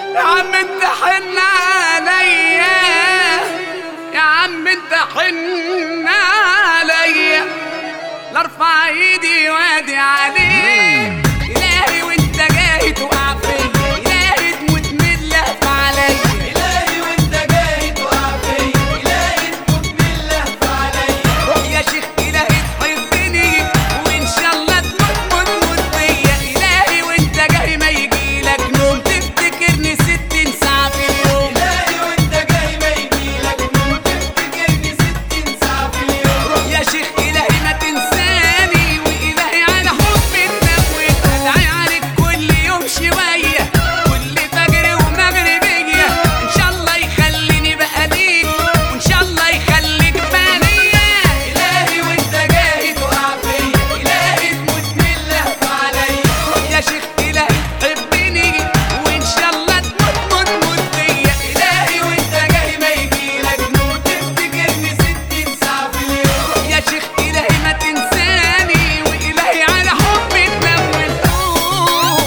يا عم انت حن عليا، يا عم انت حن عليا، لا ارفع ايدي وادي عليك الهي وانت جاي تقع فيا، الهي تموت من اللهف عليا، إلهي وانت جاي تقع فيا، إلهي تموت من اللهف عليا. روح يا شيخ الهي تحبني وان شاء الله تموت فيا، الهي وانت جاي ما يجيلك نوم تفتكرني 60 ساعة في اليوم، إلهي وانت جاي ما يجيلك نوم تفتكرني 60 ساعة في اليوم. روح يا شيخ الهي ما تنساني والهي على حبي تنوي، ادعي عليك كل يوم شوية كل فجر ومغربية، ان شاء الله يخليني بقى ليك وان شاء الله يخليك بانية. إلهي وانت جاي تقع فيا، إلهي تموت من اللهف عليا. روح يا شيخ الهي تحبني وان شاء الله تموت فيا، إلهي وانت جاي ما يجيلك نوم تفتكرني 60 ساعة في اليوم. روح يا شيخ الهي ما تنساني والهي على حبي تنوي القلوب.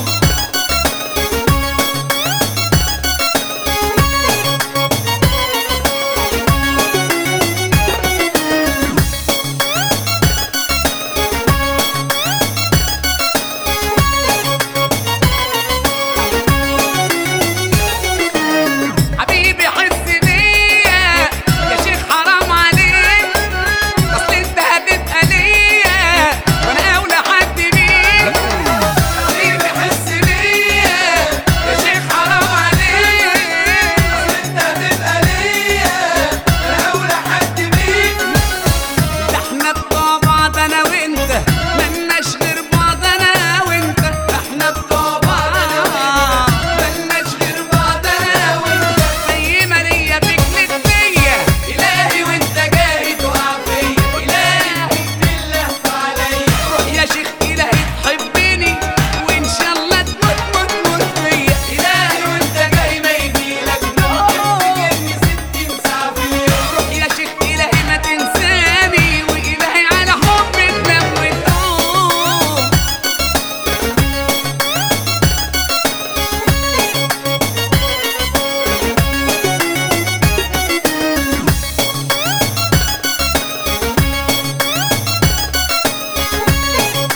حبيبي حس بيا يا شيخ حرام عليك، اصل انت هتبقى ليا وانا اولى حد بيك. حبيبي حس بيا يا شيخ حرام عليك، أصل انت هتبقى ليا أنا أولى حد بيك. ده احنا بتوع بعض انا وانت ملناش غير بعض انا وانت، ده احنا بتوع بعض ملناش غير بعض أنا وانت. زي ما ليا فيك ليك فيا. إلهي وانت جاي تقع فيا، إلهي تموت من اللهف عليا. روح يا شيخ الهي تحبني وان شاء الله تموت فيا، إلهي وانت جاي ما يجيلك نوم تفتكرني 60 ساعة في اليوم. روح يا شيخ الهي ما تنساني والهي على حبي تنوي القلوب.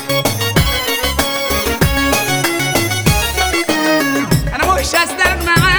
انا مش هستغنى عنك